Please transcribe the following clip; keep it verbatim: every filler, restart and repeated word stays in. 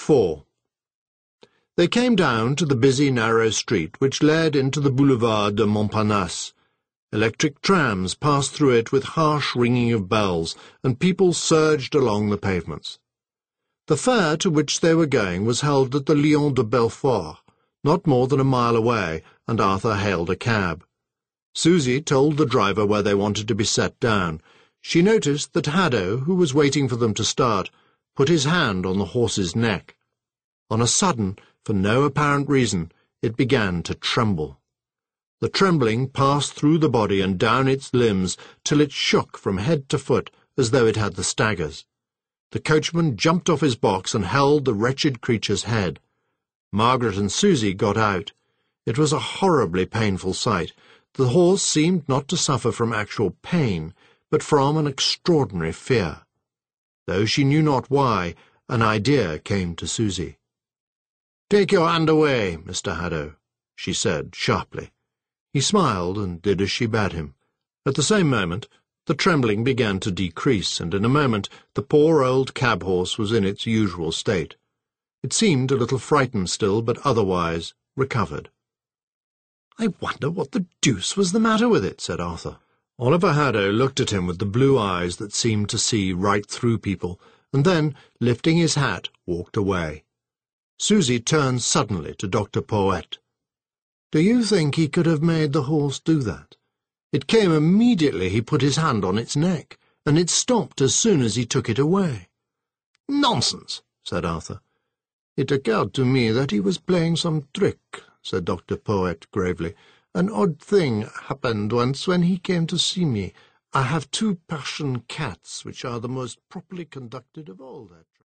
four. They came down to the busy, narrow street which led into the Boulevard de Montparnasse. Electric trams passed through it with harsh ringing of bells, and people surged along the pavements. The fair to which they were going was held at the Lion de Belfort, not more than a mile away, and Arthur hailed a cab. Susie told the driver where they wanted to be set down. She noticed that Haddo, who was waiting for them to start, put his hand on the horse's neck. On a sudden, for no apparent reason, it began to tremble. The trembling passed through the body and down its limbs till it shook from head to foot as though it had the staggers. The coachman jumped off his box and held the wretched creature's head. Margaret and Susie got out. It was a horribly painful sight. The horse seemed not to suffer from actual pain, but from an extraordinary fear. Though she knew not why, an idea came to Susie. "Take your hand away, Mister Haddo," she said sharply. He smiled and did as she bade him. At the same moment, the trembling began to decrease, and in a moment the poor old cab-horse was in its usual state. It seemed a little frightened still, but otherwise recovered. "I wonder what the deuce was the matter with it," said Arthur. Oliver Haddo looked at him with the blue eyes that seemed to see right through people, and then, lifting his hat, walked away. Susie turned suddenly to Doctor Poet. "Do you think he could have made the horse do that? It came immediately he put his hand on its neck, and it stopped as soon as he took it away." "Nonsense," said Arthur. "It occurred to me that he was playing some trick," said Doctor Poet gravely. "An odd thing happened once when he came to see me. I have two Persian cats, which are the most properly conducted of all their